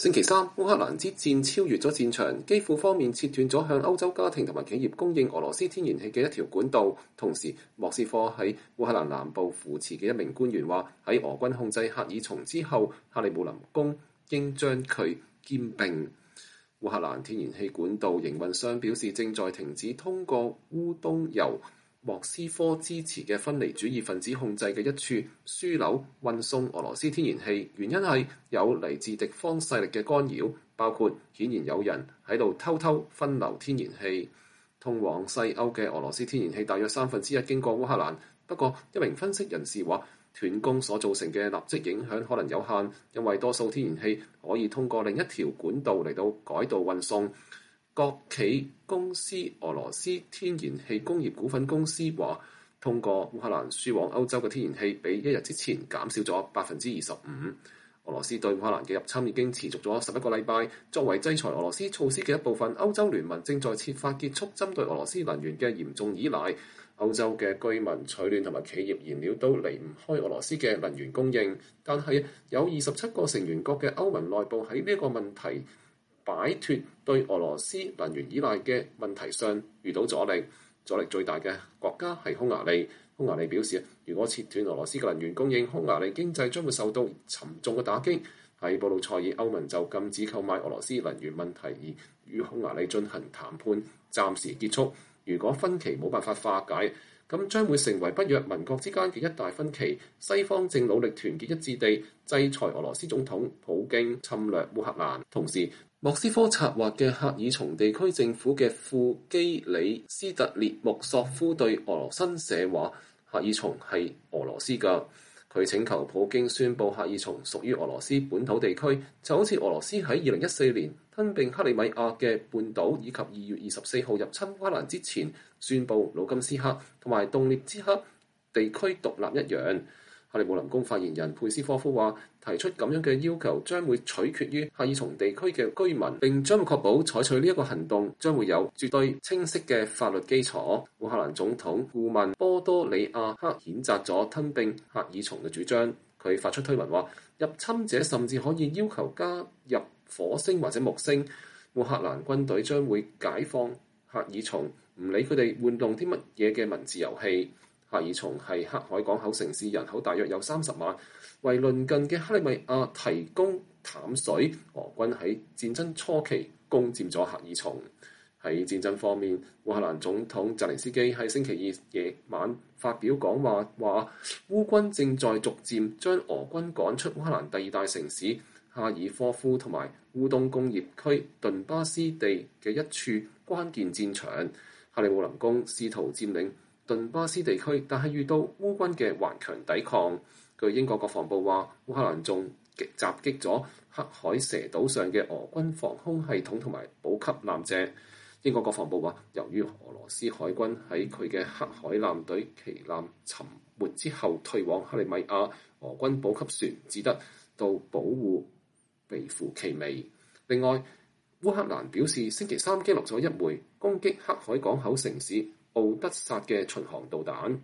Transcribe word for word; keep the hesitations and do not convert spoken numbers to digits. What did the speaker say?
星期三，烏克蘭之戰超越咗戰場，基輔方面切斷咗向歐洲家庭同埋企業供應俄羅斯天然氣嘅一條管道。同時，莫斯科喺烏克蘭南部扶持嘅一名官員話：喺俄軍控制赫爾松之後，克里姆林宮應將佢兼併。烏克蘭天然氣管道營運商表示，正在停止通過烏東由莫斯科支持嘅分離主義分子控制嘅一處樞紐運送俄羅斯天然氣，原因係有嚟自敵方勢力嘅干擾，包括顯然有人喺度偷偷分流天然氣。通往西歐嘅俄羅斯天然氣大約三分之一經過烏克蘭，不過一名分析人士話，斷供所造成嘅立即影響可能有限，因為多數天然氣可以通過另一條管道嚟到改道運送。國企公司俄羅斯天然氣工業股份公司話，通過烏克蘭輸往歐洲嘅天然氣比一日之前減少咗百分之二十五。俄羅斯對烏克蘭嘅入侵已經持續咗十一個禮拜。作為制裁俄羅斯措施嘅一部分，歐洲聯盟正在設法結束針對俄羅斯能源嘅嚴重依賴。歐洲嘅居民、取暖同埋企業燃料都離唔開俄羅斯嘅能源供應，但係有二十七個成員國嘅歐盟內部喺呢個問題擺脱對俄羅斯能源依賴嘅問題上遇到阻力，阻力最大嘅國家係匈牙利。匈牙利表示，如果切斷俄羅斯嘅能源供應，匈牙利經濟將會受到沉重嘅打擊。喺布魯塞爾，歐盟就禁止購買俄羅斯能源問題而與匈牙利進行談判，暫時結束。如果分歧冇辦法化解，咁將會成為北約盟國之間嘅一大分歧。西方正努力團結一致地制裁俄羅斯總統普京侵略烏克蘭。同時，莫斯科策劃嘅赫爾松地區政府嘅副基里斯特列穆索夫對俄羅新社話：赫爾松係俄羅斯㗎。佢請求普京宣布赫爾松屬於俄羅斯本土地區，就好似俄羅斯喺二零一四年吞併克里米亞嘅半島，以及二月二十四號入侵烏克蘭之前宣布盧甘斯克同埋頓涅茨克地區獨立一樣。克里姆林宮發言人佩斯科夫話：提出咁樣嘅要求將會取決於赫爾松地區嘅居民，並將會確保採取呢一個行動將會有絕對清晰嘅法律基礎。烏克蘭總統顧問波多利亞克譴責咗吞併赫爾松嘅主張。佢發出推文話：入侵者甚至可以要求加入火星或者木星。烏克蘭軍隊將會解放赫爾松，唔理佢哋玩弄啲乜嘢嘅文字遊戲。赫爾松係黑海港口城市，人口大約有三十萬，為鄰近嘅克里米亞提供淡水。俄軍喺戰爭初期攻佔咗赫爾松。喺戰爭方面，烏克蘭總統澤連斯基喺星期二夜晚發表講話，話烏軍正在逐漸將俄軍趕出烏克蘭第二大城市哈爾科夫同埋烏東工業區頓巴斯地嘅一處關鍵戰場。克里姆林宮試圖佔領頓巴斯地區，但係遇到烏軍嘅頑強抵抗。據英國國防部話，烏克蘭仲擊襲擊咗黑海蛇島上嘅俄軍防空系統同埋補給艦隻。英國國防部話，由於俄羅斯海軍喺佢嘅黑海艦隊旗艦沉沒之後退往克里米亞，俄軍補給船只得到保護微乎其微。另外，烏克蘭表示星期三擊落咗一枚攻擊黑海港口城市奧德薩嘅巡航導彈。